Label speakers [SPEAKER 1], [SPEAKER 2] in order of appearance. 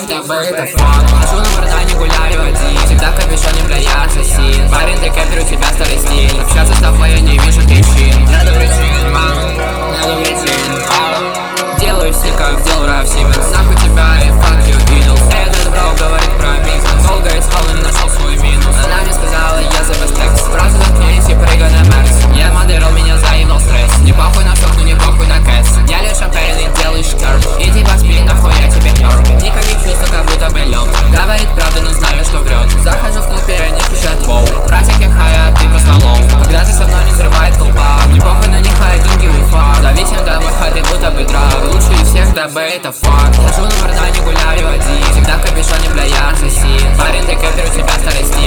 [SPEAKER 1] всех, дабы это факт. Хожу на Вардане, гуляю один, всегда в капюшоне, бля, я ассасин. Парень, ты кемпер, у тебя старый стиль. Общаться с тобой я не вижу причин. Нету причин, нету причин. Делаю стиль, как делал Раф Сименс. Нахуй тебя и fuck you, Beatles. Этот бро говорит про бизнес. Долго искал и не нашел свой минус. Она мне сказала, я за бестекс. Просто заткнись и прыгай на Мерс. Я модерил, меня заебал стресс. Не похуй на шок, но не похуй на кэс. Я лишь шампейн и делаешь керн. Иди поспи, нахуй я тебе нерв. Никаких чувств, как будто бы лед. Говорит правду, но знаю, что врет. Захожу в клуб, и не пишет воу. Братики хая, ты просто лоу. Когда ты со мной не взрывает толпа. Не похуй на них, а деньги уфа. Зависим до выхода, будто бы драв. Лучше из всех, дабы это факт. Хожу на Вардане, гуляю один. Всегда в капюшоне, бля, я ассасин. Парень, ты кемпер, у тебя старый стиль.